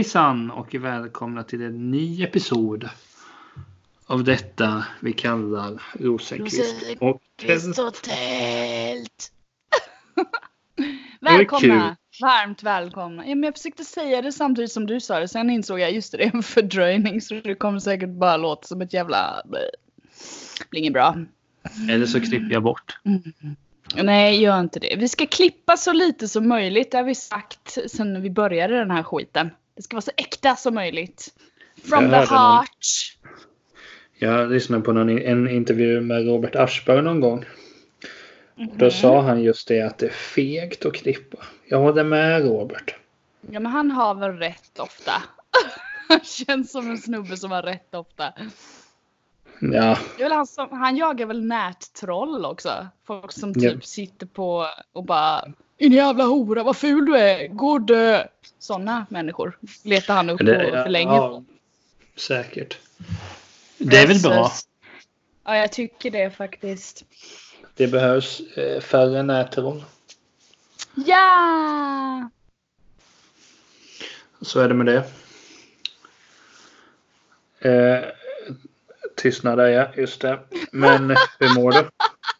Hejsan och välkomna till en ny episod av detta vi kallar Rosenqvist och tält. Välkomna, varmt välkomna. Ja, men jag försökte säga det samtidigt som du sa det. Sen insåg jag just det är en fördröjning. Så det kommer säkert bara låta som ett jävla... Det blir inget bra. Eller så klipper jag bort. Nej, gör inte det. Vi ska klippa så lite som möjligt. Det har vi sagt sen vi började den här skiten. Det ska vara så äkta som möjligt. From the heart. Jag lyssnade på en intervju med Robert Aschberg någon gång. Då sa han just det att det är fegt att klippa. Jag håller med Robert. Ja, men han har väl rätt ofta. Han känns som en snubbe som har rätt ofta. Ja. Han jagar väl nättroll också. Folk som typ sitter på och bara... En jävla hora, vad ful du är. Gå dö. Sådana människor letar han upp på för länge. Ja, säkert. Det är väl bra. Ja, jag tycker det faktiskt. Det behövs färre nättroll. Ja! Så är det med det. Tystnad där, ja. Just det. Men hur mår du?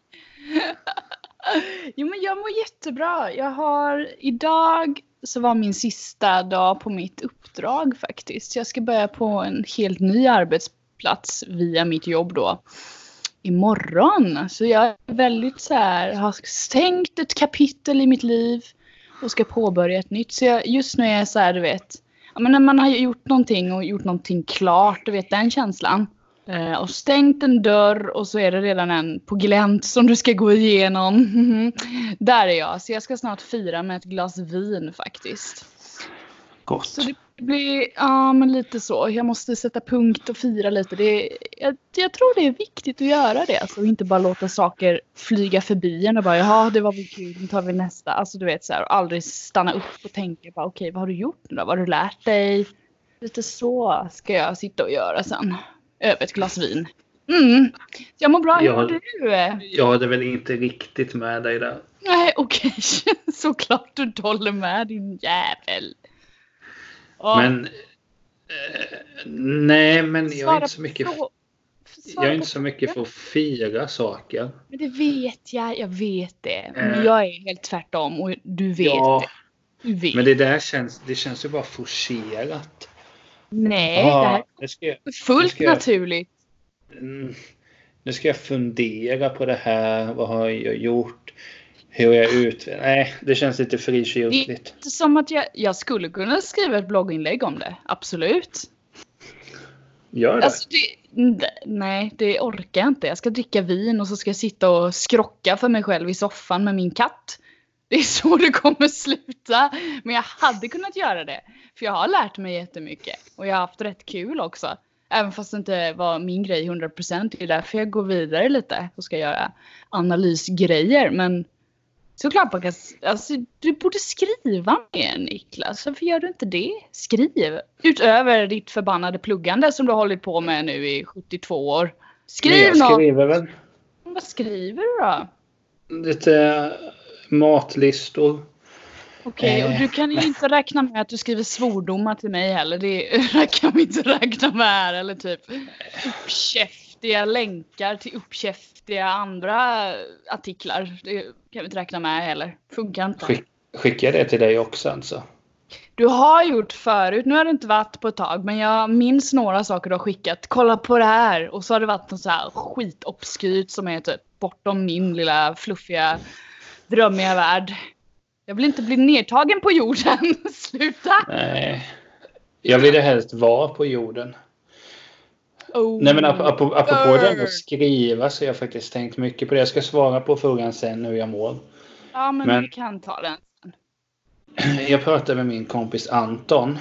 Jo, men jag mår jättebra. Idag så var min sista dag på mitt uppdrag faktiskt. Jag ska börja på en helt ny arbetsplats via mitt jobb då. Imorgon. Så jag är väldigt så här, har stängt ett kapitel i mitt liv och ska påbörja ett nytt. Så just nu är jag så här, du vet. Ja, men när man har gjort någonting och gjort någonting klart, du vet den känslan. Och stängt en dörr och så är det redan en på glänt som du ska gå igenom. Där är jag. Så jag ska snart fira med ett glas vin faktiskt. Gott. Så det blir, ja men lite så. Jag måste sätta punkt och fira lite. Jag tror det är viktigt att göra det. Alltså inte bara låta saker flyga förbi en och bara, ja det var väl kul, nu tar vi nästa. Alltså du vet så här, aldrig stanna upp och tänka bara, okej, vad har du gjort nu då? Vad har du lärt dig? Lite så ska jag sitta och göra sen. Över ett glas vin. Jag mår bra, hur mår du? Jag hade väl inte riktigt med dig där. Nej, okej. Såklart du håller med, din jävel. Men nej, men jag är inte så mycket jag är inte så mycket för att fira saker. Men det vet jag vet det. Men jag är helt tvärtom och du vet det. Du vet. Men det känns ju bara forcerat. Nej, det är fullt naturligt. Nu ska jag fundera på det här. Vad har jag gjort? Hur har jag Nej, det känns lite frikyrkligt. Det är inte som att jag skulle kunna skriva ett blogginlägg om det. Absolut. Gör det? Alltså nej, det orkar jag inte. Jag ska dricka vin och så ska jag sitta och skrocka för mig själv i soffan med min katt. Det är så det kommer sluta. Men jag hade kunnat göra det. För jag har lärt mig jättemycket. Och jag har haft rätt kul också. Även fast det inte var min grej 100%. Det är därför jag går vidare lite. Och ska göra analysgrejer. Men såklart man kan... Alltså, du borde skriva mer, Niklas. Varför gör du inte det? Skriv. Utöver ditt förbannade pluggande som du har hållit på med nu i 72 år. Skriv något. Jag skriver väl. Vad skriver du då? Lite... matlistor. Okej, och du kan ju inte räkna med att du skriver svordomar till mig heller. Det kan vi inte räkna med här. Eller typ uppkäftiga länkar till uppkäftiga andra artiklar. Det kan vi inte räkna med heller. Funkar inte. Skickar jag det till dig också alltså? Du har gjort förut. Nu har det inte varit på ett tag. Men jag minns några saker du har skickat. Kolla på det här. Och så har det varit något så här skitobskyrt som är typ bortom min lilla fluffiga drömmiga värld. Jag vill inte bli nedtagen på jorden. Sluta. Nej. Jag vill helst vara på jorden. Nej, men apropå det med att skriva så har jag faktiskt tänkt mycket på det. Jag ska svara på frågan sen hur jag mår. Ja, men vi kan ta den sen. Jag pratade med min kompis Anton.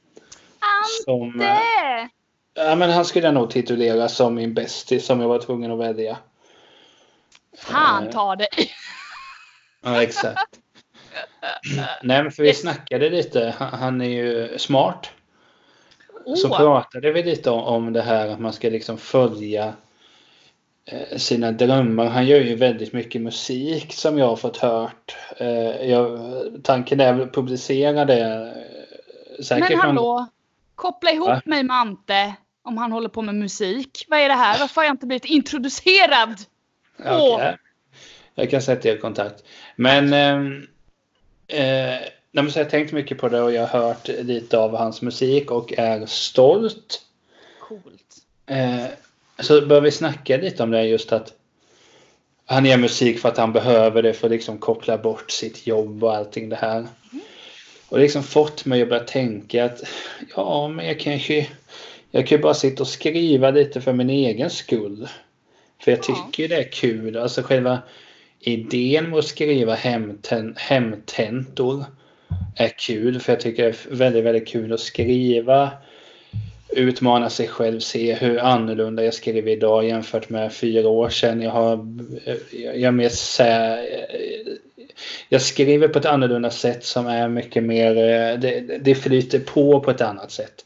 Ja, men han skulle nog titulera som min bästis som jag var tvungen att välja. Fan ta dig. Ja, exakt. Nej, men för vi snackade lite. Han är ju smart. Så pratade vi lite om det här att man ska liksom följa sina drömmar. Han gör ju väldigt mycket musik som jag har fått hört. Tanken är att publicera det säkert. Men hallå, Koppla ihop mig med Ante om han håller på med musik. Vad är det här? Varför har jag inte blivit introducerad? Okay. Jag kan sätta er i kontakt. Men jag har tänkt mycket på det och jag har hört lite av hans musik och är stolt. Coolt. Så bör vi snacka lite om det, just att han gör musik för att han behöver det för att liksom koppla bort sitt jobb och allting det här. Mm. Och det liksom fått mig att börja tänka att ja, men jag kan ju bara sitta och skriva lite för min egen skull. För jag tycker det är kul. Alltså själva idén med att skriva hemtentor är kul. För jag tycker det är väldigt, väldigt kul att skriva. Utmana sig själv. Se hur annorlunda jag skriver idag jämfört med 4 år sedan. Jag skriver på ett annorlunda sätt som är mycket mer. Det flyter på ett annat sätt.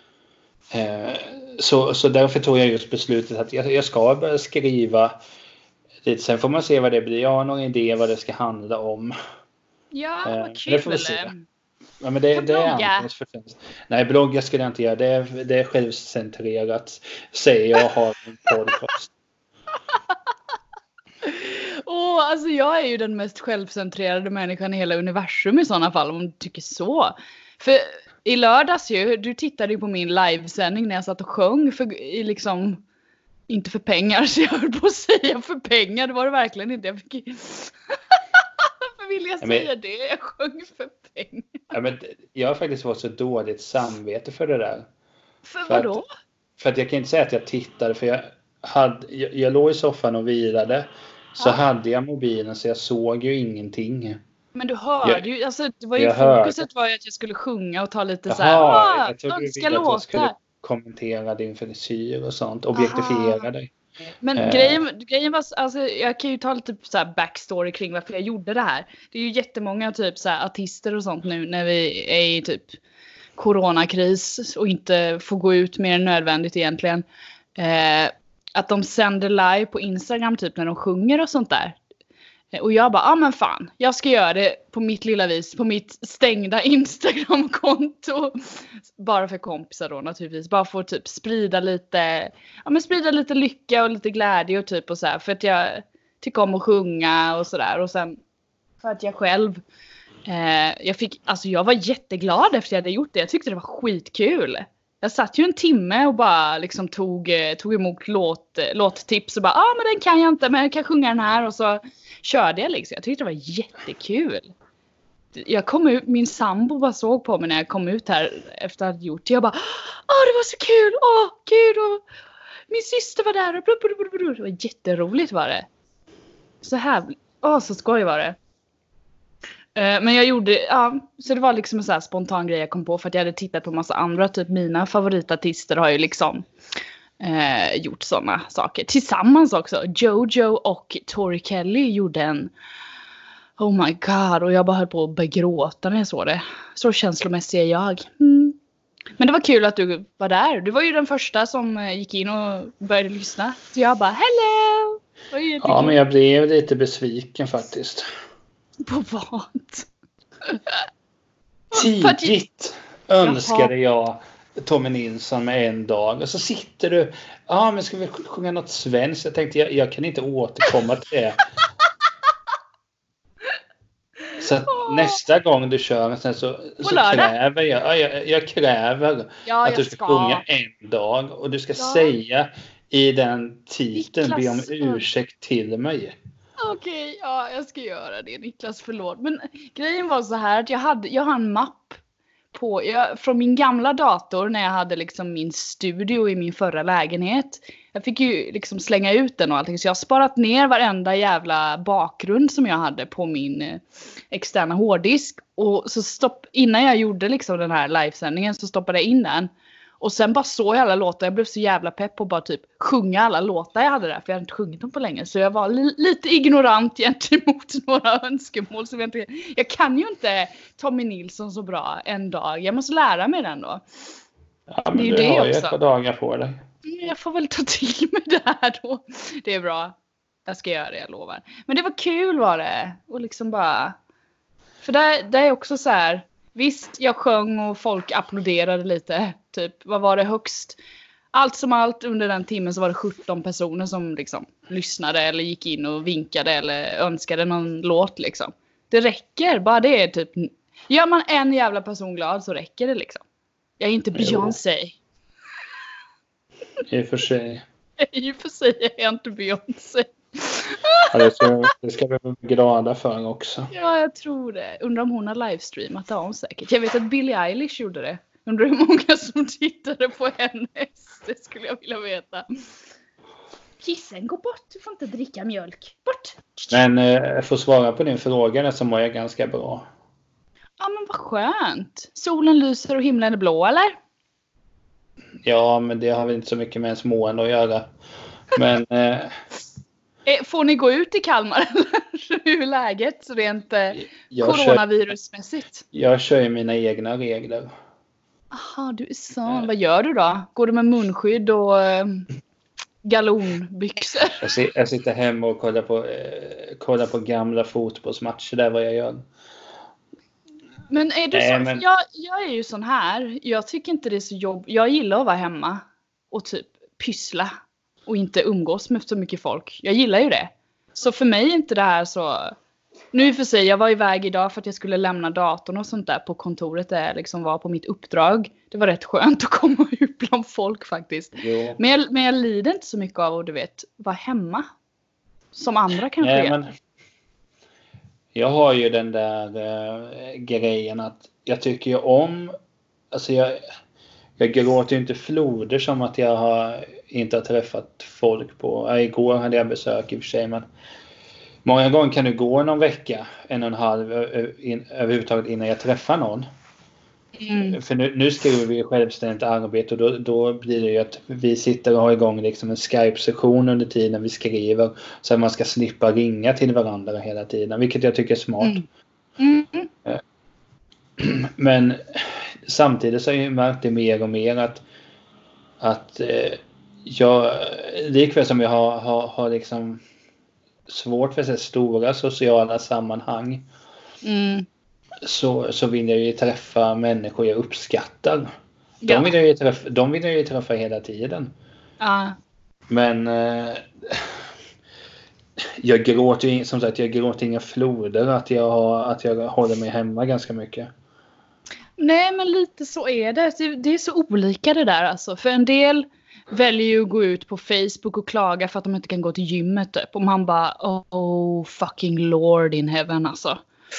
Så därför tog jag just beslutet att jag ska börja skriva lite. Sen får man se vad det blir. Jag har någon idé vad det ska handla om. Ja, vad kul. Det får vi se. Ja, men det är förtjänst. Nej, blogga skulle jag inte göra. Det är självcentrerat. Säger jag har en podcast. Alltså jag är ju den mest självcentrerade människan i hela universum i sådana fall, om du tycker så. För i lördags du tittade ju på min livesändning när jag satt och sjöng liksom inte för pengar, så jag höll på att säga för pengar. Det var det verkligen inte. Jag fick varför vill jag säga det? Jag sjöng för pengar. Ja, men jag har faktiskt varit så dåligt samvete för det där. För vadå? För att jag kan inte säga att jag tittade, för jag låg i soffan och vilade. Så hade jag mobilen så jag såg ju ingenting. Men du hörde ju, alltså det var ju fokuset var ju att jag skulle sjunga och ta lite så här. Jag trodde du ville att jag skulle kommentera din frisyr och sånt, objektifiera dig. Men grejen var, alltså jag kan ju ta lite så här backstory kring varför jag gjorde det här. Det är ju jättemånga typ så här artister och sånt nu när vi är i typ coronakris och inte får gå ut mer än nödvändigt egentligen. Att de sänder live på Instagram typ när de sjunger och sånt där. Och jag bara, men fan, jag ska göra det på mitt lilla vis, på mitt stängda Instagram-konto. Bara för kompisar då naturligtvis. Bara för att typ sprida lite lycka och lite glädje och typ och så här. För att jag tycker om att sjunga och sådär. Och sen för att jag själv, jag var jätteglad efter jag hade gjort det. Jag tyckte det var skitkul. Jag satt ju en timme och bara liksom tog emot låttips och bara, men den kan jag inte, men jag kan sjunga den här, och så körde jag liksom. Jag tyckte det var jättekul. Jag kom ut, min sambo bara såg på mig när jag kom ut här efter att ha gjort det. Jag bara, det var så kul, gud, och min syster var där och det var jätteroligt var det. Så här, så skoj var det. Men jag gjorde, så det var liksom en så här spontan grej jag kom på, för att jag hade tittat på massa andra, typ mina favoritartister har ju liksom gjort sådana saker. Tillsammans också, Jojo och Tori Kelly gjorde en, oh my god, och jag bara höll på att begråta när jag såg det. Så känslomässig är jag. Men det var kul att du var där. Du var ju den första som gick in och började lyssna. Så jag bara, hello! Ja, men jag blev lite besviken faktiskt. På vad? Tidigt önskade jag Tommy Nilsson med en dag. Och så sitter du, men ska vi sjunga något svenskt? Jag tänkte, jag kan inte återkomma till det. Så nästa gång du kör sen så kräver jag kräver att du ska sjunga en dag. Och du ska säga i den titeln, be om ursäkt till mig. Okej, jag ska göra det, Niklas, förlåt. Men grejen var så här att jag har en mapp från min gamla dator när jag hade liksom min studio i min förra lägenhet. Jag fick ju liksom slänga ut den och allting, så jag har sparat ner varenda jävla bakgrund som jag hade på min externa hårddisk. Och så innan jag gjorde liksom den här livesändningen så stoppade jag in den. Och sen bara såg jag alla låtar. Jag blev så jävla pepp på bara typ sjunga alla låtar jag hade där. För jag hade inte sjungit dem på länge. Så jag var lite ignorant gentemot några önskemål. Så jag kan ju inte Tommy Nilsson så bra en dag. Jag måste lära mig den då. Ja, men det är ju det har ju ett par dagar på dig. Jag får väl ta till mig det här då. Det är bra. Jag ska göra det, jag lovar. Men det var kul var det. Och liksom bara... För det är också så här... Visst, jag sjöng och folk applåderade lite. Typ, vad var det högst? Allt som allt under den timmen så var det 17 personer som liksom lyssnade eller gick in och vinkade eller önskade någon låt liksom. Det räcker, bara det är typ... Gör man en jävla person glad så räcker det liksom. Jag är inte Beyoncé. I och för sig. I och för sig är jag inte Beyoncé. Ja, det ska vi vara glada för också. Ja, jag tror det. Undrar om hon har livestreamat, det har hon säkert. Jag vet att Billie Eilish gjorde det. Undrar hur många som tittade på hennes. Det skulle jag vilja veta. Kissen, gå bort. Du får inte dricka mjölk. Bort. Men jag får svara på din fråga så mår jag ganska bra. Ja, men vad skönt. Solen lyser och himlen är blå, eller? Ja, men det har väl inte så mycket med ens mående att göra. Men... Får ni gå ut i Kalmar eller hur är läget? Så det är inte coronavirusmässigt. Jag kör ju mina egna regler. Aha, du är sån. Vad gör du då? Går du med munskydd och galonbyxor? Jag sitter hemma och kollar på gamla fotbollsmatcher. Det är vad jag gör. Men är du så? Men... Jag är ju sån här. Jag tycker inte det är så jobb. Jag gillar att vara hemma och typ pyssla. Och inte umgås med så mycket folk. Jag gillar ju det. Så för mig är inte det här så... Nu för sig, jag var iväg idag för att jag skulle lämna datorn och sånt där på kontoret där jag liksom var på mitt uppdrag. Det var rätt skönt att komma ut bland folk faktiskt. Men jag lider inte så mycket av att, du vet, vara hemma. Som andra kanske är. Men jag har ju den där grejen att jag tycker ju om... Alltså jag gråter ju inte floder som att jag inte har träffat folk på... Igår hade jag besök i och för sig, men många gånger kan det gå någon vecka, 1,5 överhuvudtaget innan jag träffar någon. Mm. För nu skriver vi självständigt arbete och då blir det ju att vi sitter och har igång liksom en Skype-session under tiden vi skriver så att man ska slippa ringa till varandra hela tiden, vilket jag tycker är smart. Mm. Men samtidigt så har jag märkt det mer och mer att jag likväl som jag har liksom svårt för så stora sociala sammanhang så vill jag ju träffa människor jag uppskattar. De vill jag ju träffa hela tiden. Men jag gråter inga floder att jag håller mig hemma ganska mycket. Nej, men lite så är det. Det är så olika det där alltså. För en del väljer ju att gå ut på Facebook och klaga för att de inte kan gå till gymmet typ. Och man bara, oh fucking lord in heaven alltså.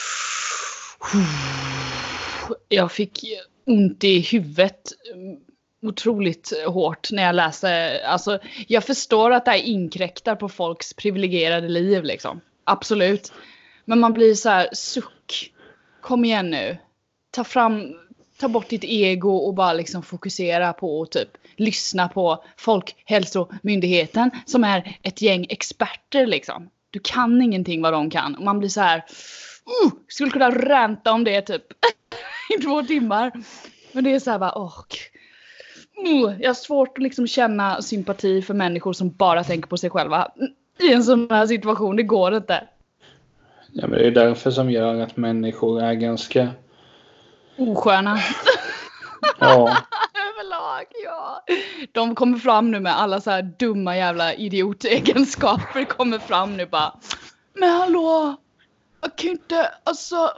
Jag fick ont i huvudet otroligt hårt när jag läste. Alltså, jag förstår att det här inkräktar på folks privilegierade liv liksom. Absolut. Men man blir så här, suck. Kom igen nu. Ta bort ditt ego och bara liksom fokusera på och typ lyssna på Folkhälsomyndigheten som är ett gäng experter liksom. Du kan ingenting vad de kan. Och man blir så här, skulle kunna ränta om det typ i 2 timmar. Men det är så här bara, jag har svårt att liksom känna sympati för människor som bara tänker på sig själva i en sån här situation. Det går inte. Ja, men det är därför som gör att människor är ganska osköna. Ja. Överlag, ja. De kommer fram nu med alla så här dumma jävla idiotegenskaper. kommer fram nu bara. Men hallå, jag kan inte, alltså.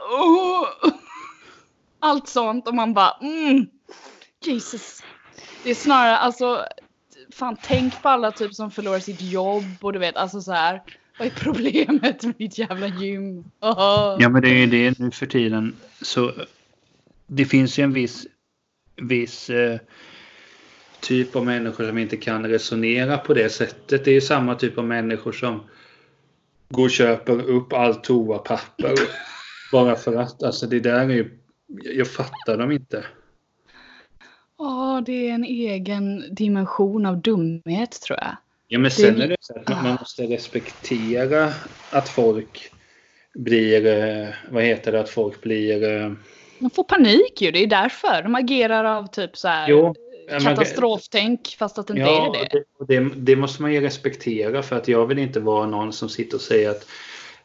Allt sånt och man bara, Jesus. Det är snarare, alltså, fan tänk på alla typ som förlorar sitt jobb och du vet, alltså så här. Vad är problemet med ditt jävla gym? Ja, men det är ju det nu för tiden. Så det finns ju en viss typ av människor som inte kan resonera på det sättet. Det är ju samma typ av människor som går och köper upp allt toapapper bara för att, alltså det där är ju, jag fattar dem inte. Det är en egen dimension av dumhet tror jag. Ja, men sen är det så att man måste respektera att folk blir, att folk blir... De får panik ju, det är därför. De agerar av typ så här katastroftänk fast att det inte är det. Det måste man ju respektera för att jag vill inte vara någon som sitter och säger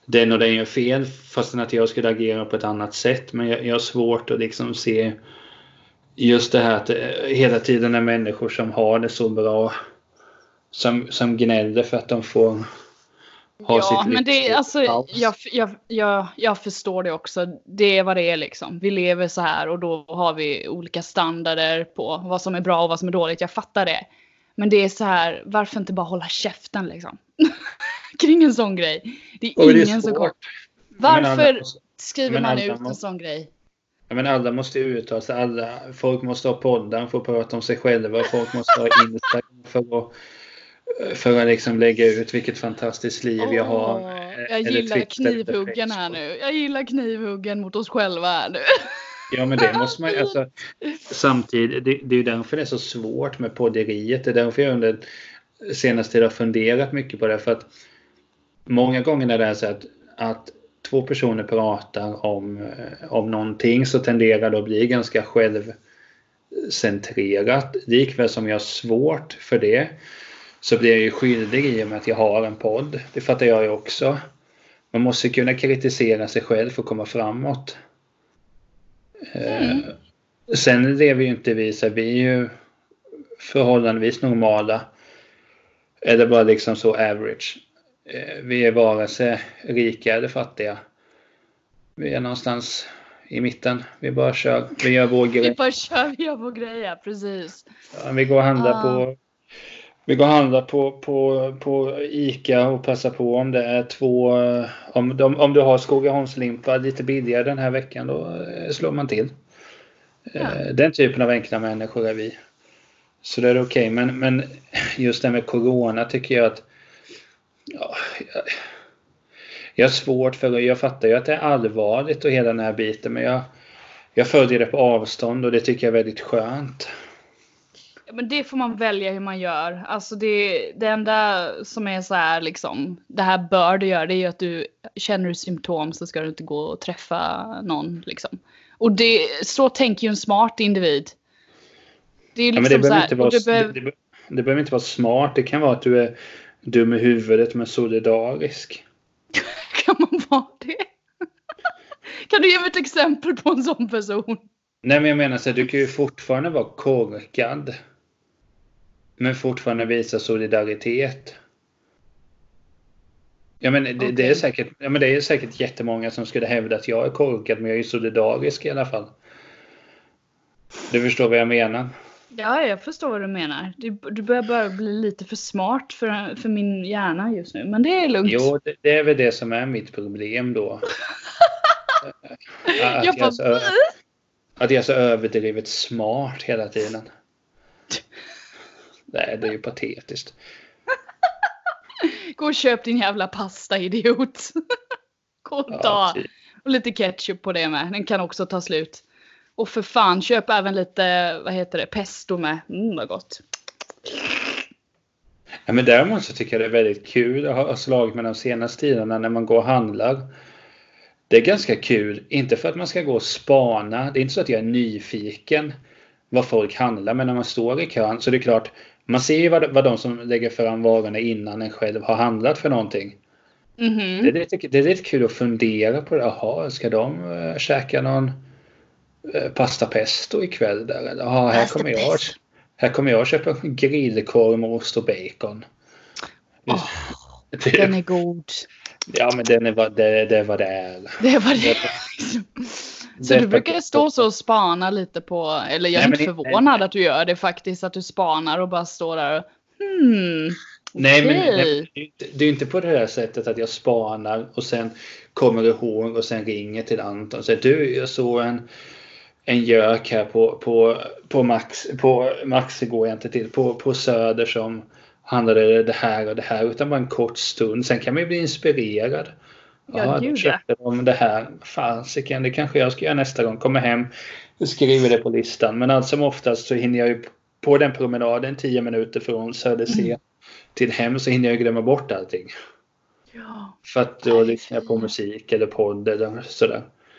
den och den gör fel, fastän att jag skulle agera på ett annat sätt. Men jag har svårt att liksom se just det här att hela tiden är människor som har det så bra, som gnäller för att de får ha sitt liv. Men det är alltså, jag förstår det också. Det är vad det är liksom. Vi lever så här och då har vi olika standarder på vad som är bra och vad som är dåligt. Jag fattar det. Men det är så här, varför inte bara hålla käften liksom? Kring en sån grej. Det är ingen som kommer. Varför skriver man ut en sån grej? Men alla måste uttala sig. Folk måste ha poddar för att prata om sig själva. Folk måste ha Instagram för att liksom lägga ut vilket fantastiskt liv jag har. Jag gillar knivhuggen här nu. Jag gillar knivhuggen mot oss själva här nu. Ja, men det måste man alltså, samtidigt, det är ju därför det är så svårt med podderiet. Det är därför jag under senaste tiden har funderat mycket på det. För att många gånger när det är så att två personer pratar om någonting, så tenderar det att bli ganska självcentrerat. Likväl som jag har svårt för det, så blir jag ju skyldig i och med att jag har en podd. Det fattar jag ju också. Man måste kunna kritisera sig själv för att komma framåt. Sen lever ju inte vi så, vi är ju förhållandevis normala. Eller bara liksom så average. Vi är vare sig rika eller fattiga. Vi är någonstans i mitten. Vi bara kör. Vi gör vår grej. Vi gör vår grej, ja, precis. Ja, vi går och handlar på ICA och passar på om det är om du har Skogaholmslimpa lite billigare den här veckan, då slår man till. Ja. Den typen av enkla människor är vi. Så det är okej. Men just det med corona tycker jag att jag har svårt för, jag fattar ju att det är allvarligt och hela den här biten, men jag följer det på avstånd och det tycker jag är väldigt skönt. Men det får man välja hur man gör. Alltså det enda som är så här liksom, det här bör du göra, det är ju att du känner du symptom så ska du inte gå och träffa någon liksom. Och så tänker ju en smart individ. Det är liksom så här, det behöver inte vara smart, det kan vara att du är dum i huvudet men solidarisk. Kan man vara det? Kan du ge mig ett exempel på en sån person? Nej, men jag menar så här, du kan ju fortfarande vara korkad men fortfarande visa solidaritet. Ja, men det är säkert jättemånga som skulle hävda att jag är korkad, men jag är solidarisk i alla fall. Du förstår vad jag menar? Ja, jag förstår vad du menar. Du börjar bara bli lite för smart för min hjärna just nu. Men det är lugnt. Jo, det är väl det som är mitt problem då. Att jag är så överdrivet smart hela tiden. Nej, det är ju patetiskt. Gå och köp din jävla pasta, idiot. Gå och ta. Och lite ketchup på det med. Den kan också ta slut. Och för fan, köp även lite, pesto med. Vad gott. Ja, men däremot så tycker jag det är väldigt kul att ha slagit med de senaste tiderna när man går och handlar. Det är ganska kul, inte för att man ska gå och spana. Det är inte så att jag är nyfiken vad folk handlar, men när man står i kön så är det klart, man ser ju vad de som lägger fram varorna innan en själv har handlat för någonting. Mm-hmm. Det är lite kul att fundera på det. Jaha, ska de käka någon pasta pesto ikväll där? Eller, här kommer jag köpa grillkorv med ost och bacon. Den är god. Ja, men det är vad det är. Det är vad det är. Så du brukar stå så och spana lite på, eller jag är inte förvånad att du gör det faktiskt, att du spanar och bara står där och Nej, men det är inte på det här sättet att jag spanar och sen kommer ihåg och sen ringer till Anton och säger du, jag såg en gök här på Max igår, inte till på Söder som handlade det här och det här, utan bara en kort stund. Sen kan man ju bli inspirerad. Ja, då köpte de det här. Fasiken, det kanske jag ska göra nästa gång. Kommer hem och skriver det på listan. Men allt som oftast så hinner jag ju på den promenaden 10 minuter från Söderse till hem, så hinner jag glömma bort allting. Ja. För att då lyssnar jag på musik eller podd eller sådär.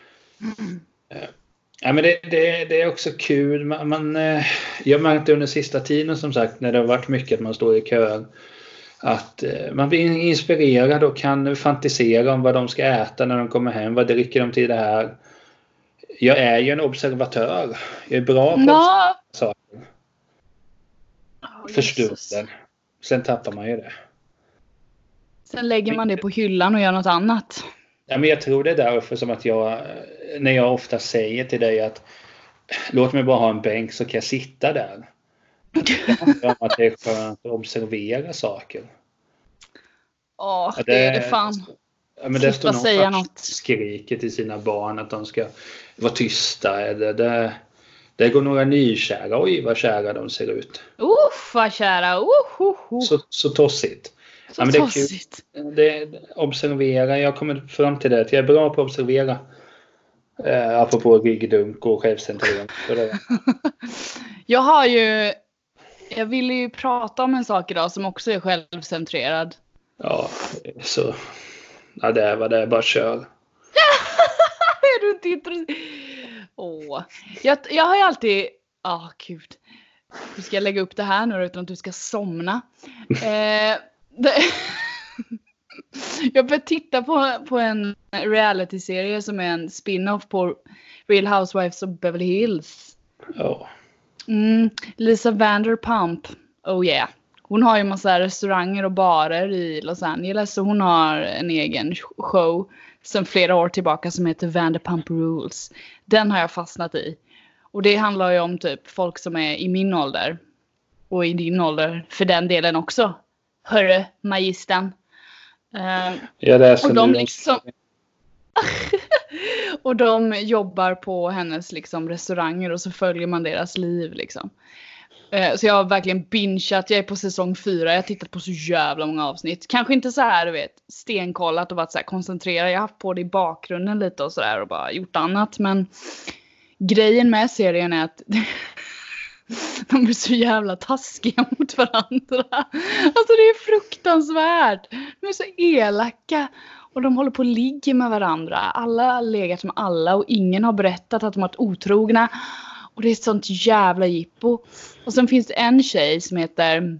Ja, men det är också kul. Jag märkte under sista tiden, som sagt, när det har varit mycket att man står i kö, att man blir inspirerad och kan fantisera om vad de ska äta när de kommer hem. Vad dricker de till det här? Jag är ju en observatör. Jag är bra på saker. För stunden. Sen tappar man ju det. Sen lägger man det på hyllan och gör något annat. Ja, men jag tror det är därför som att när jag ofta säger till dig att låt mig bara ha en bänk så kan jag sitta där. Att det är skönt att observera saker. Det är det fan. Ja, men det står någon något. Skriker till sina barn att de ska vara tysta. Det går några nykära. Oj, vad kära de ser ut. Vad kära. Så tossigt. Ja, men det är kul. Observera. Jag kommer fram till det. Att jag är bra på att observera. Apropå ryggdunk och självcentrering. Jag ville ju prata om en sak idag som också är självcentrerad. Ja, så... Ja, det är bara kör. Är du inte intresserad? Jag har ju alltid... Gud. Hur ska jag lägga upp det här nu utan att du ska somna? Jag började titta på en reality-serie som är en spin-off på Real Housewives of Beverly Hills. Lisa Vanderpump. Oh yeah. Hon har ju massa restauranger och barer i Los Angeles. Så hon har en egen show sedan flera år tillbaka som heter Vanderpump Rules. Den har jag fastnat i. Och det handlar ju om typ folk som är i min ålder. Och i din ålder för den delen också. Hörru, magistern. Och de liksom... och de jobbar på hennes liksom restauranger och så följer man deras liv liksom. Så jag har verkligen bingeat. Jag är på säsong 4. Jag har tittat på så jävla många avsnitt. Kanske inte så här, du vet, stenkollat och varit så här koncentrerad. Jag har haft på det i bakgrunden lite och sådär och bara gjort annat. Men grejen med serien är att de är så jävla taskiga mot varandra. Alltså det är fruktansvärt. De är så elaka. Och de håller på att ligga med varandra. Alla har legat med alla och ingen har berättat att de har varit otrogna. Och det är ett sånt jävla jippo. Och sen finns det en tjej som heter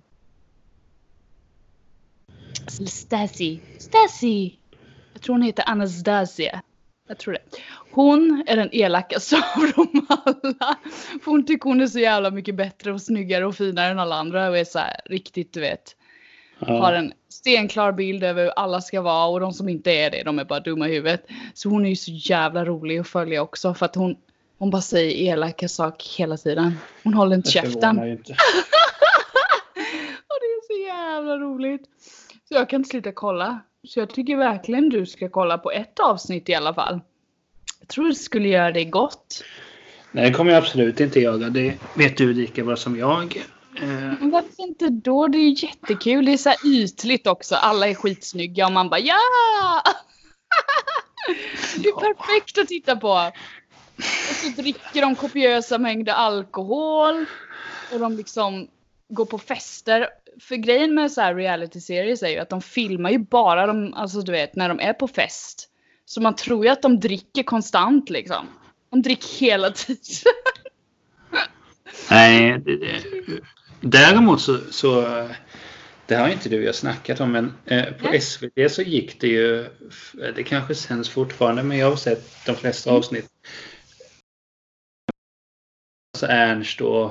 Stasi. Jag tror hon heter Anastasia. Jag tror det. Hon är den elakaste av dem alla. För hon tycker hon är så jävla mycket bättre och snyggare och finare än alla andra. Och är så här riktigt, du vet. Har en stenklar bild över hur alla ska vara. Och de som inte är det, de är bara dumma i huvudet. Så hon är ju så jävla rolig att följa också. För att hon bara säger elaka saker hela tiden. Hon håller inte käften. Inte. Och det är så jävla roligt. Så jag kan inte sluta kolla. Så jag tycker verkligen du ska kolla på ett avsnitt i alla fall. Jag tror det skulle göra dig gott. Nej, det kommer jag absolut inte göra. Det vet du lika bra som jag. Men varför inte då? Det är ju jättekul. Det är så här ytligt också. Alla är skitsnygga och man bara ja! Det är perfekt att titta på. Och så dricker de kopiösa mängder alkohol. Och de liksom går på fester. För grejen med så här reality-serier är ju att de filmar ju bara alltså du vet, när de är på fest. Så man tror ju att de dricker konstant liksom. De dricker hela tiden. Nej, däremot så det har inte du och jag snackat om, men på SVT så gick det ju, det kanske sänds fortfarande, men jag har sett de flesta avsnitt. Alltså Ernst och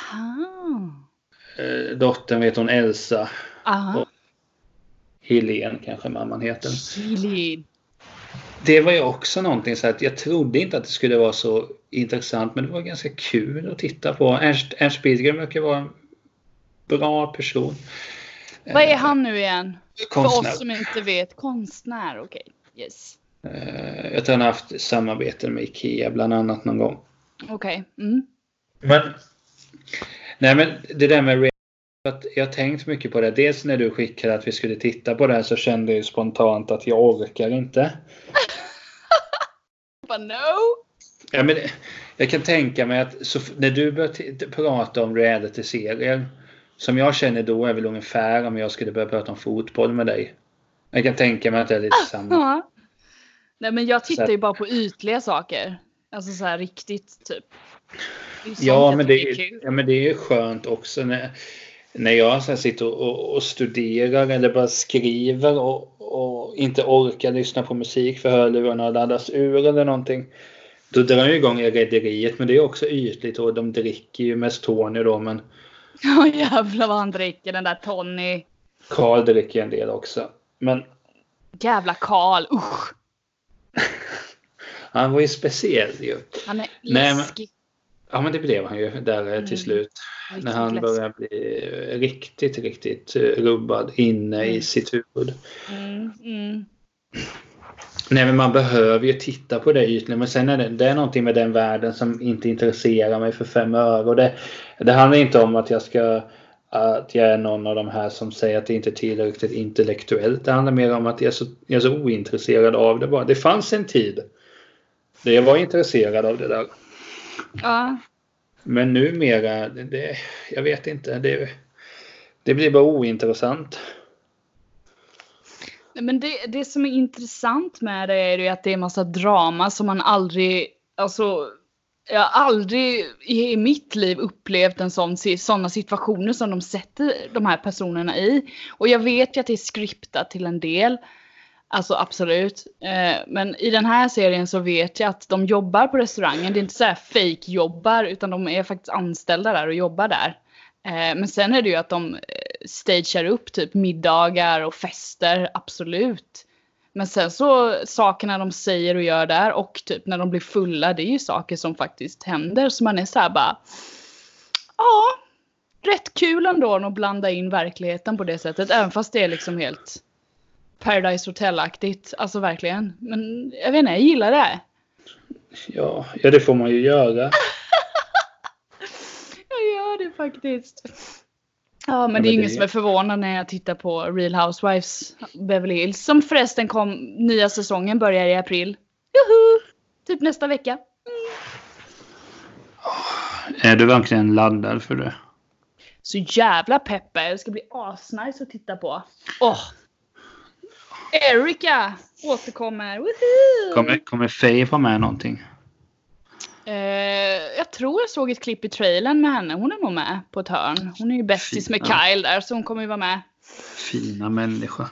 dottern, vet hon, Elsa. Och Helene kanske mamman heter. Helene. Det var ju också någonting så att jag trodde inte att det skulle vara så intressant, men det var ganska kul att titta på. Ernst Billgren verkar vara en bra person. Vad är han nu igen? Konstnär. För oss som inte vet. Konstnär, okej. Okay. Yes. Jag tror han har haft samarbeten med Ikea bland annat någon gång. Okej. Men det där med att jag har tänkt mycket på det. Dels när du skickade att vi skulle titta på det här så kände jag spontant att jag orkar inte. But no. Ja, men jag kan tänka mig att när du börjar prata om reality-serier som jag känner då är väl ungefär om jag skulle börja prata om fotboll med dig. Jag kan tänka mig att det är lite samma. Nej, men jag tittar ju bara på ytliga saker. Alltså så här riktigt typ. Ja, men det är ju skönt också. när jag så sitter och studerar eller bara skriver och inte orkar lyssna på musik för hörlurarna laddas ur eller någonting, då drar jag igång Rederiet, men det är också ytligt och de dricker ju mest Tony då, men Ja, jävlar vad han dricker, den där Tony. Carl dricker en del också, men jävla Carl, usch. Han var ju speciell ju. Han är läskig. Ja, men det blev han ju där till slut. Riktigt när han började bli riktigt rubbad inne i sitt huvud. Nej, men man behöver ju titta på det ytligt. Men sen är det är någonting med den världen som inte intresserar mig för 5 öre. Och det handlar inte om att jag är någon av de här som säger att det inte är tillräckligt intellektuellt. Det handlar mer om att jag är så ointresserad av det bara. Det fanns en tid där jag var intresserad av det där. Ja. Men numera, jag vet inte, det blir bara ointressant. Men det som är intressant med det är ju att det är en massa drama som man aldrig, alltså jag har aldrig i mitt liv upplevt sådana situationer som de sätter de här personerna i. Och jag vet ju att det är skriptat till en del. Alltså absolut. Men i den här serien så vet jag att de jobbar på restaurangen. Det är inte så här fake jobbar, utan de är faktiskt anställda där och jobbar där. Men sen är det ju att de stagear upp typ middagar och fester, absolut. Men sen så sakerna de säger och gör där och typ när de blir fulla, det är ju saker som faktiskt händer. Så man är så här bara, ja, rätt kul ändå att blanda in verkligheten på det sättet. Även fast det är liksom helt Paradise Hotel-aktigt, alltså verkligen. Men jag vet inte, jag gillar det. Ja, det får man ju göra. Jag gör det faktiskt. Ja, men det är inget som är förvånande när jag tittar på Real Housewives Beverly Hills. Som förresten nya säsongen börjar i april. Juhu! Typ nästa vecka. Är du verkligen laddad för det? Så jävla peppar. Det ska bli asnice att titta på. Erika återkommer. Woohoo! Kommer Faye vara med någonting? Jag tror jag såg ett klipp i trailern med henne. Hon är nog med på ett hörn. Hon är ju bästis med Kyle där, så hon kommer ju vara med. Fina människa.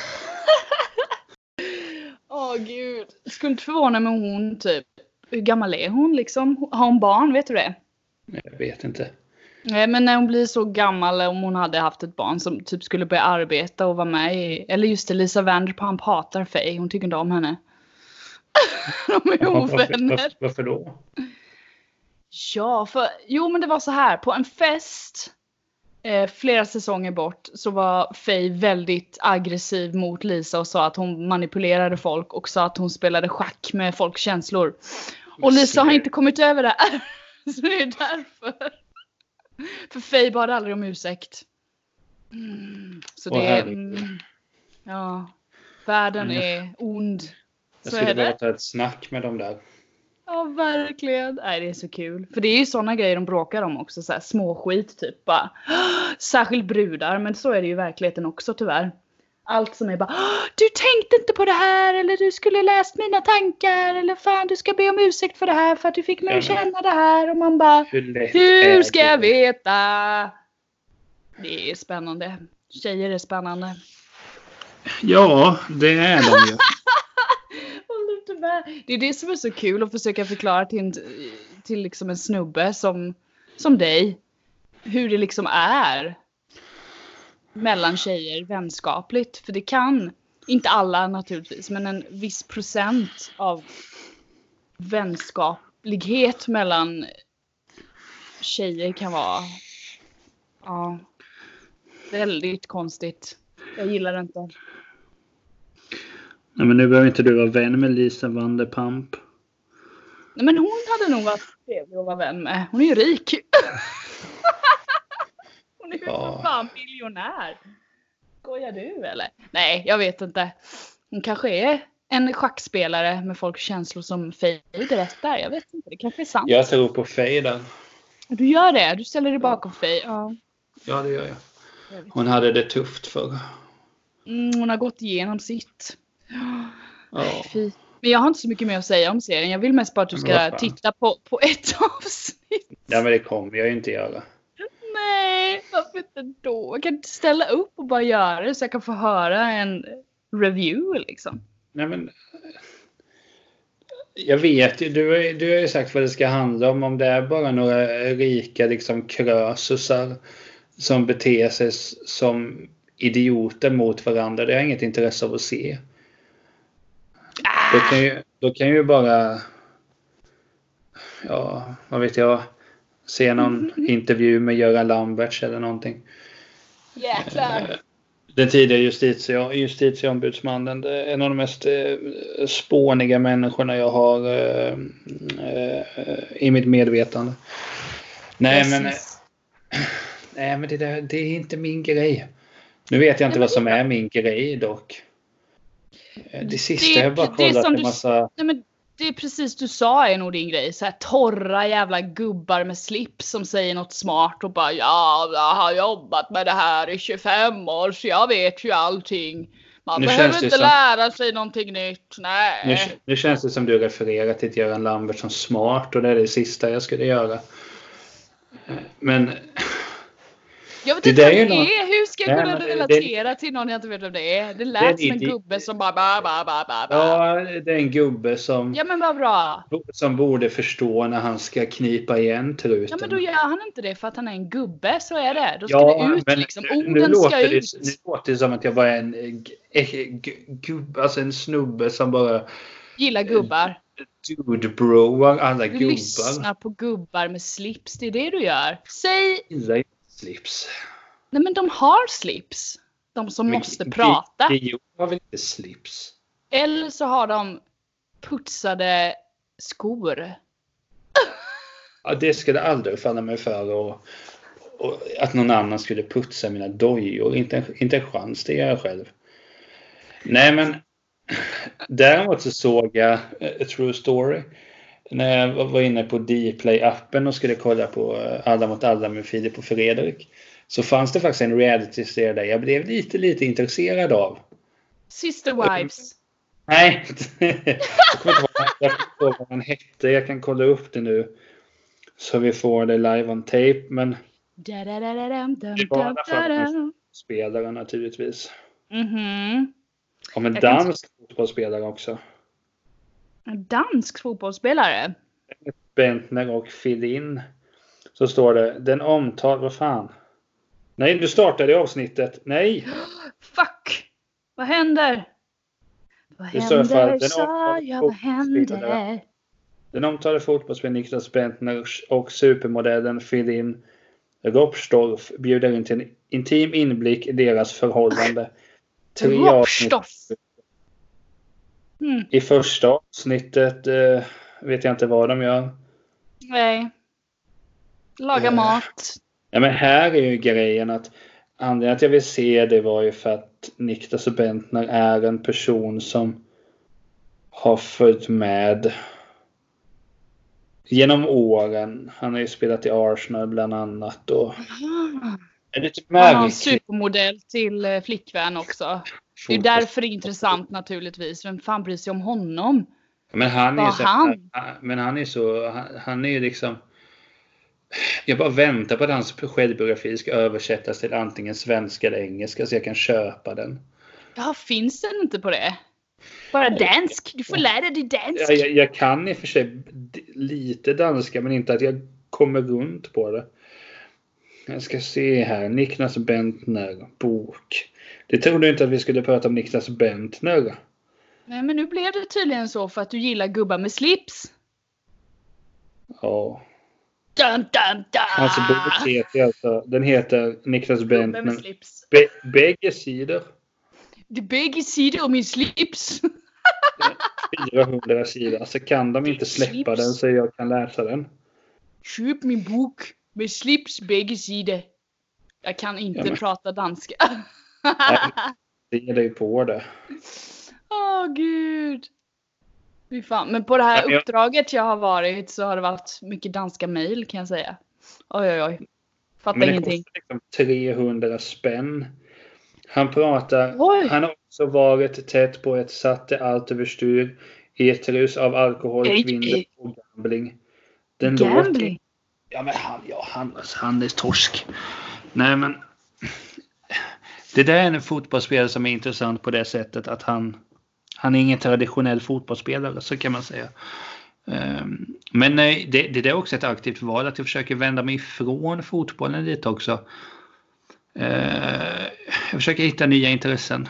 Gud. Skulle inte förvåna mig om hon typ, hur gammal är hon liksom? Har hon barn, vet du det? Jag vet inte. Nej, men när hon blir så gammal, om hon hade haft ett barn som typ skulle börja arbeta och vara med i, eller just det, Lisa Vanderpump hatar Faye. Hon tycker inte om henne. De är ovänner. Varför då? Ja, men det var så här. På en fest flera säsonger bort så var Faye väldigt aggressiv mot Lisa och sa att hon manipulerade folk och sa att hon spelade schack med folks känslor. Och Lisa har inte kommit över det. Så det är därför. För Faye bad aldrig om ursäkt. Så det är... ja. Världen är ond. Jag skulle vilja ta ett snack med dem där. Ja, verkligen. Nej, det är så kul. För det är ju sådana grejer de bråkar om också. Så här småskit typ. Bara. Särskilt brudar. Men så är det ju i verkligheten också tyvärr. Allt som är bara, du tänkte inte på det här. Eller du skulle läst mina tankar. Eller fan, du ska be om ursäkt för det här. För att du fick mig att känna det här. Och man bara, hur ska jag veta? Det är spännande. Tjejer är spännande. Ja, det är de ju. Det är det som är så kul att försöka förklara till liksom en snubbe som dig. Hur det liksom är mellan tjejer vänskapligt. För det kan, inte alla naturligtvis, men en viss procent av vänskaplighet mellan tjejer kan vara väldigt konstigt. Jag gillar det inte. Nej, men nu behöver inte du vara vän med Lisa Vanderpump. Nej, men hon hade nog varit trevlig att vara vän med. Hon är ju rik. Hon är ju för fan miljonär. Skojar du eller? Nej, jag vet inte. Hon kanske är en schackspelare med folks känslor som Faye berättar. Jag vet inte, det kanske är sant. Jag tror på Faye där. Du gör det? Du ställer dig bakom Faye? Ja, det gör jag. Hon hade det tufft för. Hon har gått igenom sitt. Ja. Men jag har inte så mycket mer att säga om serien. Jag vill mest bara att du ska titta på ett avsnitt. Ja, men det kommer jag inte göra. Nej. Varför inte då? Jag kan inte ställa upp och bara göra det så jag kan få höra en review liksom. Nej men... Jag vet ju, du har ju sagt vad det ska handla om det är bara några rika liksom krösusar som beter sig som idioter mot varandra. Det har inget intresse av att se. Då kan ju bara, ja, vad vet jag, se någon intervju med Göran Lamberts eller någonting. Jäklar. Den tidigare justitieombudsmannen, en av de mest spåniga människorna jag har i mitt medvetande. Nej men det är inte min grej. Nu vet jag inte vad som är min grej dock. Det sista jag bara kollat en massa... Nej men det är precis du sa är nog din grej. Så här torra jävla gubbar med slips som säger något smart och bara ja, jag har jobbat med det här i 25 år så jag vet ju allting. Man behöver inte lära sig någonting nytt. Nej. Nu känns det som du refererar till Göran Lambert som smart och det är det sista jag skulle göra. Men... Jag vet inte vad det är. Hur ska jag kunna relatera till någon jag inte vet vad det är? Det lät som en gubbe som bara... Ja, det är en gubbe som... Ja, men vad bra. Som borde förstå när han ska knipa igen truten. Ja, men då gör han inte det för att han är en gubbe. Så är det. Då ska det ut liksom. Orden ska ut. Nu låter det som att jag var en gubbe, alltså en snubbe som bara... Gillar gubbar. Dude bro, alla gubbar. Du lyssnar på gubbar med slips. Det är det du gör. Säg... Slips. Nej men de har slips. De som måste prata. Gio har väl inte slips? Eller så har de putsade skor. Ja, det skulle aldrig falla mig för och att någon annan skulle putsa mina dojor. Inte en chans, det gör jag själv. Nej men däremot så såg jag A True Story när jag var inne på Dplay-appen och skulle kolla på Alla mot alla med Filip och Fredrik. Så fanns det faktiskt en reality-serie där jag blev lite intresserad av. Sister Wives. Nej, jag kommer inte ihåg vad den hette. Jag kan kolla upp det nu så vi får det live on tape. Men det var spelare naturligtvis. Om en dansk fotbollsspelare också. En dansk fotbollsspelare? Bentner och Fidin. Så står det, den vad fan? Nej, du startade avsnittet. Nej! Fuck! Vad händer? Vad händer? Den omtalade fotbollsspelaren Niklas Bentner och supermodellen Fidin Ropstorff bjuder in till en intim inblick i deras förhållande. I första avsnittet vet jag inte vad de gör. Nej. Laga mat. Ja, men här är ju grejen att anledningen att jag vill se det var ju för att Niklas Bentner är en person som har följt med genom åren. Han har ju spelat i Arsenal bland annat. Och är det typ han har en supermodell till flickvän också. Det är därför det är intressant naturligtvis. Vem fan bryr sig om honom? Men han är ju liksom... Jag bara väntar på att hans självbiografi ska översättas till antingen svenska eller engelska så jag kan köpa den. Ja, finns den inte på det? Bara dansk. Du får lära dig dansk. Jag kan i och för sig lite danska men inte att jag kommer runt på det. Jag ska se här. Niklas Bentner bok. Det trodde inte att vi skulle prata om Niklas Bentner. Nej, men nu blev det tydligen så för att du gillar gubbar med slips. Ja. Dun, dun, dun. Alltså boken heter, den heter Niklas Bentner. Bägge sidor. Det bägge sidor om min slips. 400 sidor. Alltså kan de inte släppa den så jag kan läsa den. Köp min bok med slips bägge sidor. Jag kan inte prata danska. Det är dig på det. Åh gud. Fy fan. Men på det här uppdraget jag har varit så har det varit mycket danska mejl kan jag säga. Oj. Fattar ingenting. Men det kostar liksom 300 spänn. Han pratar. Oj. Han har också varit tätt på ett satte allt överstyr. I ett rus av alkohol, kvinnor och gambling. Den gambling? Ja men han är torsk. Nej, men det där är en fotbollsspelare som är intressant på det sättet att han är ingen traditionell fotbollsspelare, så kan man säga. Men nej, det är också ett aktivt val att jag försöker vända mig ifrån fotbollen lite också. Jag försöker hitta nya intressen.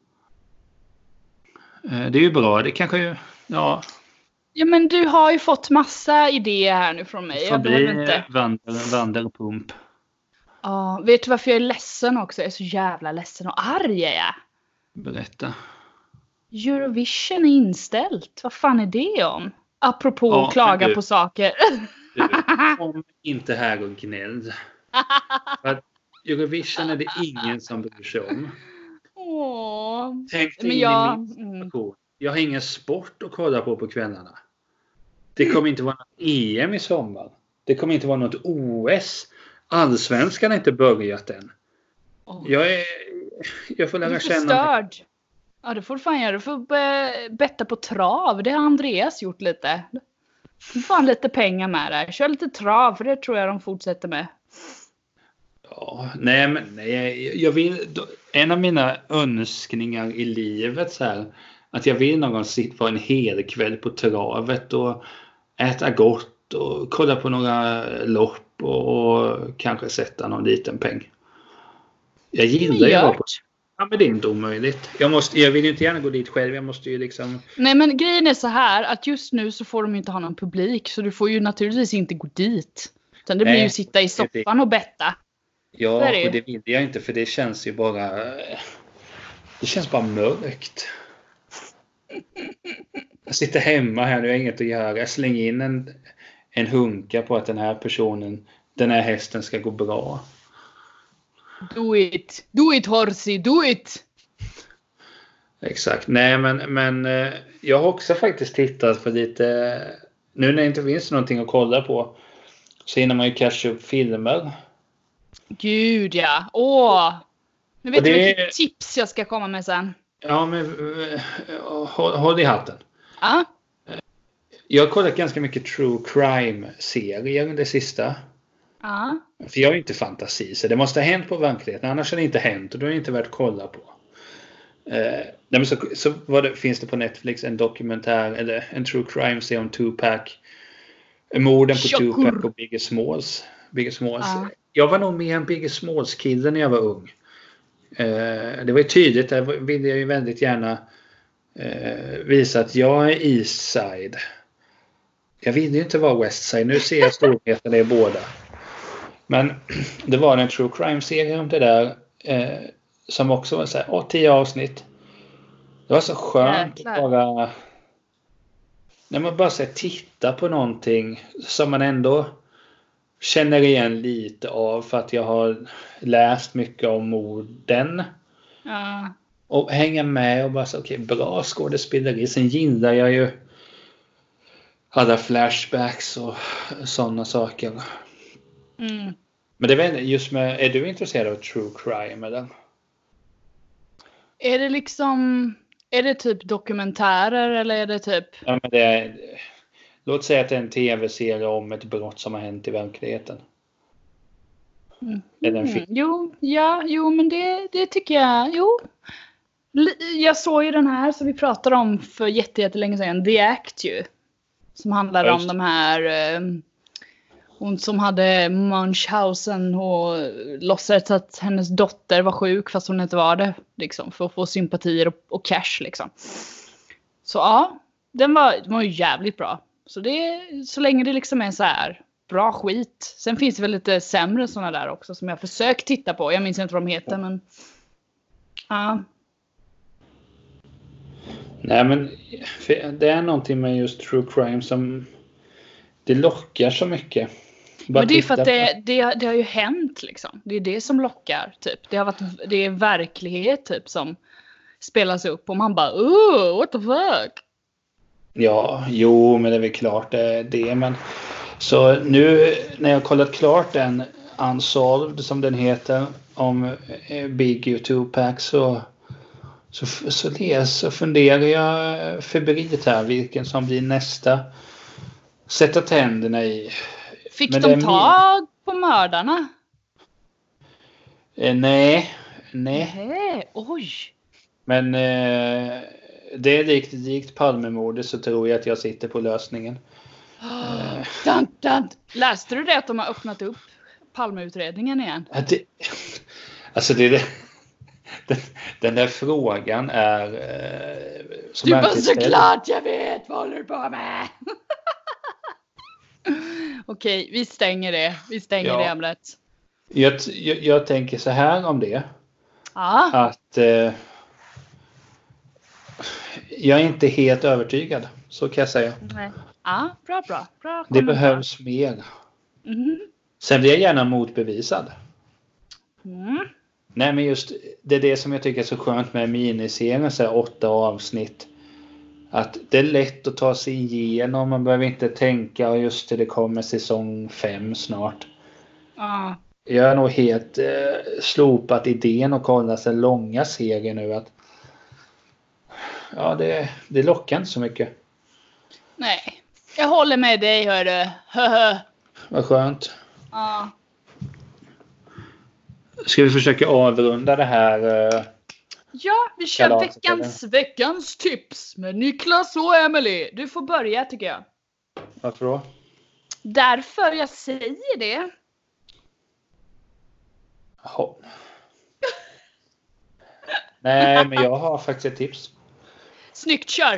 Det är ju bra, det kanske ju, ja. Ja, men du har ju fått massa idéer här nu från mig. Jag behöver inte. Vandelpump. Ja, vet du varför jag är ledsen också? Jag är så jävla ledsen och arg är jag. Berätta. Eurovision är inställt. Vad fan är det om? Apropå klaga på saker. Du, kom inte här och gnäll. För Eurovision är det ingen som bryr sig om. Tänk dig in i min situation. Jag har ingen sport att kolla på kvällarna. Det kommer inte vara något EM i sommar. Det kommer inte vara något OS. Allsvenskan har inte börjat än. Jag får lära känna. Störd. Ja, det får du fan göra. Du får betta på trav. Det har Andreas gjort lite. Du får lite pengar med där. Kör lite trav, för det tror jag de fortsätter med. Ja, nej, jag vill, en av mina önskningar i livet så här, att jag vill någon sitta på en hel kväll på travet och äta gott och kolla på några lopp och kanske sätta någon liten peng. Jag gillar ju att ja, men det är inte omöjligt. Jag vill ju inte gärna gå dit själv. Jag måste ju liksom... Nej, men grejen är så här att just nu så får de ju inte ha någon publik, så du får ju naturligtvis inte gå dit. Utan det blir ju sitta i soffan och betta. Ja, och det vill jag inte, för det känns ju bara... Det känns bara mörkt. Jag sitter hemma här, nu har jag inget att göra. Jag slänger in en hunka på att den här hästen ska gå bra. Do it horsey, do it! Exakt, nej men jag har också faktiskt tittat på lite... Nu när det inte finns någonting att kolla på så hinner man ju catcha upp filmer. Gud ja, Nu vet du vilket tips jag ska komma med sen. Ja, men håll i hatten. Ja. Jag har kollat ganska mycket true crime-serier det sista. Ja. För jag har ju inte fantasi, så det måste ha hänt på verkligheten. Annars har det inte hänt och då är det inte värt att kolla på. Finns det på Netflix en dokumentär eller en true crime-serie om Tupac. Morden på Tupac och Biggie Smalls. Ja. Jag var nog mer en Biggie Smalls-kille när jag var ung. Det var ju tydligt, där ville jag ju väldigt gärna visa att jag är Eastside. Jag vill ju inte vara Westside. Nu ser jag storheten i båda. Men det var en true crime-serie om det där som också var så här 10 avsnitt. Det var så skönt att bara när man bara så här, titta på någonting som man ändå känner igen lite av för att jag har läst mycket om morden. Ja. Och hänga med och bara så okej, bra skådespeleri. Sen gillar jag ju alla flashbacks och sådana saker. Mm. Men det är just med, är du intresserad av true crime eller? Är det typ dokumentärer eller är det typ? Ja, men låt säga att det är en tv-serie om ett brott som har hänt i verkligheten. Eller en film. Jo, men det tycker jag. Jo. Jag såg ju den här som vi pratade om för jättelänge sedan, The Act ju. Som handlar om de här hon som hade Munchausen och låtsades att hennes dotter var sjuk fast hon inte var det liksom, för att få sympatier och cash liksom. Så ja, den var ju jävligt bra. Så länge det liksom är så här bra skit. Sen finns det väl lite sämre såna där också som jag försökt titta på. Jag minns inte vad de heter, men ja. Nej, men det är någonting med just true crime som det lockar så mycket. Men det är för att det har ju hänt liksom. Det är det som lockar typ. Det är verklighet typ som spelas upp och man bara what the fuck. Ja, jo, men det är väl klart det men så nu när jag har kollat klart den Unsolved som den heter om Biggie och Tupac så funderar jag febrilt här vilken som blir nästa. Sätta tänderna i. Fick de tag på mördarna? Nej. Nej, oj. Men det är likt Palmemordet, så tror jag att jag sitter på lösningen. Dun. Läste du det att de har öppnat upp Palmeutredningen igen? Alltså den där frågan är som du bara såklart jag vet vad håller du på med. Okej, vi stänger det. Vi stänger det ämnet. Jag tänker så här om det. Att jag är inte helt övertygad. Så kan jag säga. Nej. Ja, bra. Det behövs mer. Sen blir jag gärna motbevisad. Nej, men just det är det som jag tycker är så skönt med miniserien, så här 8 avsnitt. Att det är lätt att ta sig igenom. Man behöver inte tänka och just det kommer säsong 5 snart. Jag har nog helt slopat idén och kollat så långa serier nu. Att det lockar inte så mycket. Nej, jag håller med dig, hörru. Vad skönt. Ska vi försöka avrunda det här? Ja, vi kör veckans tips med Niklas och Emily. Du får börja, tycker jag. Varför då? Därför jag säger det. Jaha. Nej, men jag har faktiskt ett tips. Snyggt, kör.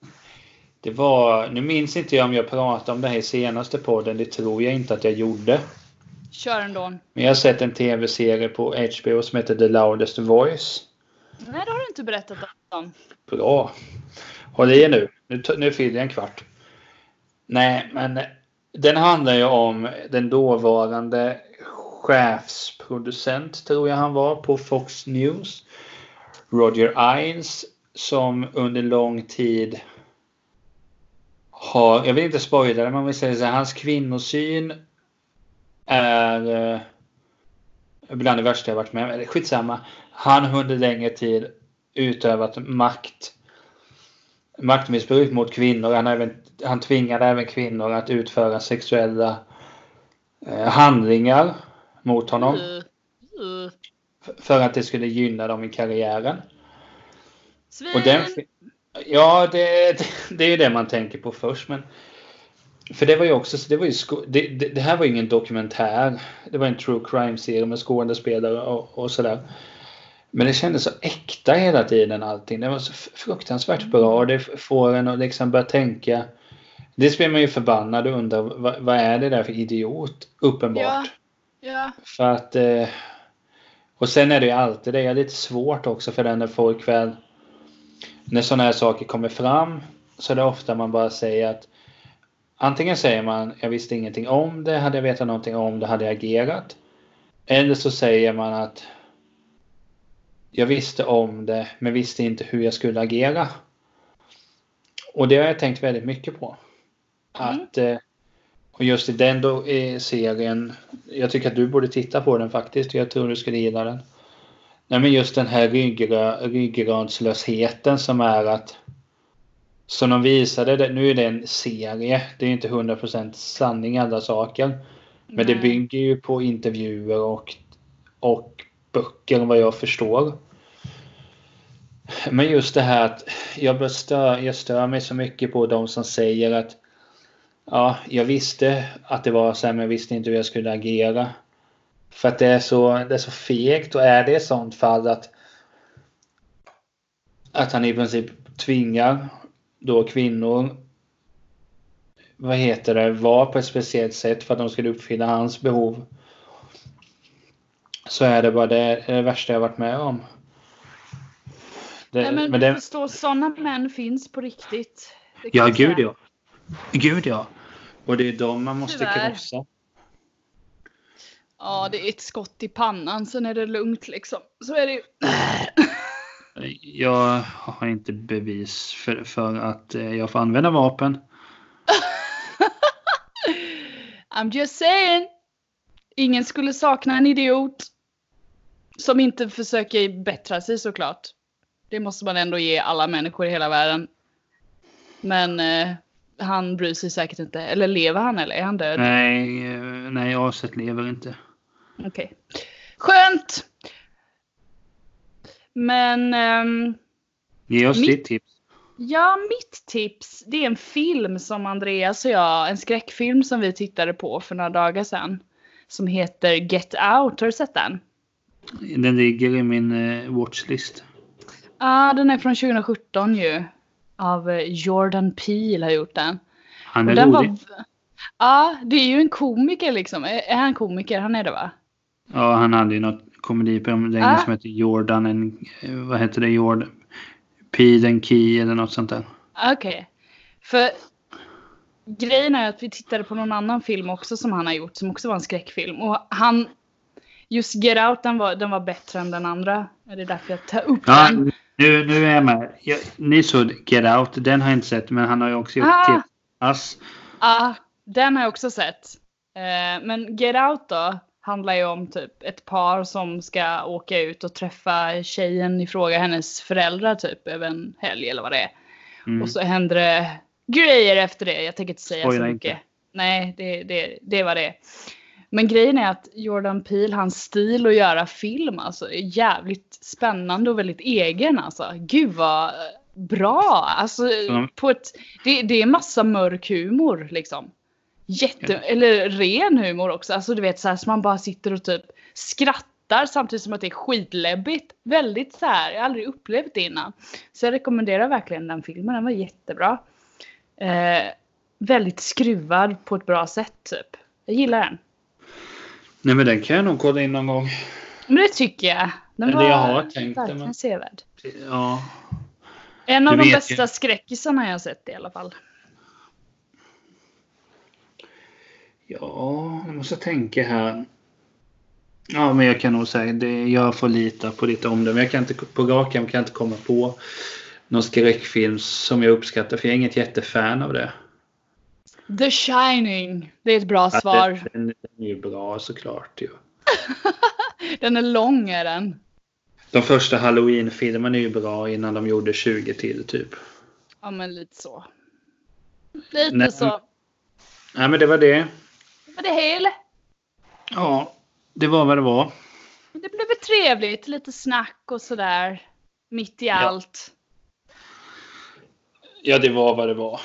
Nu minns inte jag om jag pratade om det här i senaste podden. Det tror jag inte att jag gjorde. Kör ändå. Men jag har sett en tv-serie på HBO som heter The Loudest Voice. Nej, det har du inte berättat om. Bra. Håll i nu. Nu fyller jag en kvart. Nej, men den handlar ju om den dåvarande chefsproducent, tror jag han var, på Fox News. Roger Ailes, som under lång tid jag vill inte spoila det, man vill säga så här, hans kvinnosyn är bland det värsta jag varit med. Eller skitsamma. Han har under längre tid utövat maktmissbruk mot kvinnor. Han tvingade även kvinnor att utföra sexuella handlingar mot honom. För att det skulle gynna dem i karriären. Svin. Och det är ju det man tänker på först, men för det var ju också det här var ju ingen dokumentär. Det var en true crime serie med skådespelare och sådär. Men det kändes så äkta hela tiden allting. Det var så fruktansvärt bra, och det får en att liksom börja tänka. Det blir man ju förbannad och undrar vad är det där för idiot, uppenbart. Ja. För att och sen är det ju alltid det är lite svårt också för den när folk väl, när sådana här saker kommer fram, så är det ofta man bara säger att antingen säger man jag visste ingenting om det, hade jag vetat någonting om det hade jag agerat. Eller så säger man att jag visste om det men visste inte hur jag skulle agera. Och det har jag tänkt väldigt mycket på. Att och just i den serien, jag tycker att du borde titta på den faktiskt. Jag tror du skulle gilla den. Nej, men just den här ryggradslösheten som är att, som de visade det, nu är det en serie, det är inte 100% sanning alla saker. Men det bygger ju på intervjuer och böcker vad jag förstår. Men just det här att jag stör mig så mycket på de som säger att jag visste att det var så här, men jag visste inte hur jag skulle agera. För att det är så fegt, och är det i sånt fall att han i princip tvingar då kvinnor var på ett speciellt sätt för att de skulle uppfylla hans behov, så är det bara det värsta jag varit med om. Nej, men du förstår, sådana män finns på riktigt. Ja, gud ja. Och det är de man måste krossa. Ja, det är ett skott i pannan, sen är det lugnt liksom. Så är det ju. Jag har inte bevis för att jag får använda vapen. I'm just saying. Ingen skulle sakna en idiot som inte försöker bättra sig, såklart. Det måste man ändå ge alla människor i hela världen. Men han bryr sig säkert inte. Eller lever han, eller är han död? Nej, Aset lever inte. Okej. Skönt! Men... Ge oss ditt tips. Ja, mitt tips, det är en film som Andreas och jag, en skräckfilm som vi tittade på för några dagar sedan. Som heter Get Out. Har du sett den? Den ligger i min watchlist. Ja, den är från 2017 ju. Av Jordan Peele har gjort den. Han är rolig. Ja, det är ju en komiker liksom. Är han komiker? Han är det, va? Ja, han hade ju något komediprogram som heter Jordan. Vad heter det? Jordan Peele and Key eller något sånt där. Okej. För grejen är att vi tittade på någon annan film också som han har gjort. Som också var en skräckfilm. Och just Get Out, den var bättre än den andra. Det är därför jag tar upp den. Nu är jag med. Ni såg Get Out. Den har jag inte sett. Men han har ju också gjort till Us. Ja, den har jag också sett. Men Get Out då handlar ju om typ ett par som ska åka ut och träffa tjejen i fråga, hennes föräldrar typ över en helg eller vad det är. Och så händer det grejer efter det. Jag tänker inte säga så mycket. Inte. Nej, det var det. Men grejen är att Jordan Peele, hans stil att göra film alltså, är jävligt spännande och väldigt egen alltså. Gud vad bra. Alltså, det är massa mörk humor liksom. Eller ren humor också. Alltså du vet så här, så man bara sitter och typ skrattar samtidigt som att det är skitläbbigt. Väldigt så här, jag har aldrig upplevt det innan. Så jag rekommenderar verkligen den filmen. Den var jättebra. Väldigt skruvad på ett bra sätt typ. Jag gillar den. Nej, men den kan jag nog kolla in någon gång. Men det tycker jag. Den var jag har tänkt verkligen sevärd. Ja. En av de bästa skräckisarna jag har sett i alla fall. Ja, jag måste tänka här. Ja, men jag kan nog säga det. Jag får lita på ditt omdöme. Jag kan inte på raken kan inte komma på någon skräckfilm som jag uppskattar. För jag är inget jättefan av det. The Shining. Det är ett bra svar. Den är ju bra såklart. Ja. Den är lång är den. De första Halloween-filmerna är ju bra innan de gjorde 20 till typ. Ja, men lite så. Lite så. Nej, men det var det. Var det hela? Ja, det var vad det var. Det blev trevligt. Lite snack och sådär. Mitt i allt. Ja, det var vad det var.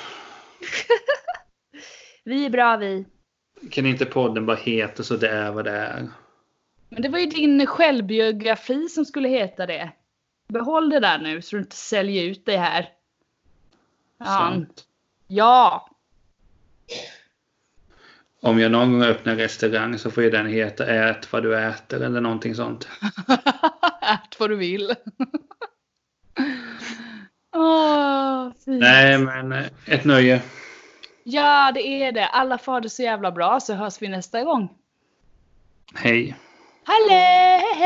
Vi är bra, vi. Kan inte podden bara heta så det är vad det är? Men det var ju din självbiografi som skulle heta det. Behåll det där nu så du inte säljer ut dig här. Ja. Om jag någon gång öppnar en restaurang så får ju den heta Ät vad du äter eller någonting sånt. Ät vad du vill. Fint. Nej, men ett nöje. Ja, det är det. Alla får det så jävla bra så hörs vi nästa gång. Hej. Hallå!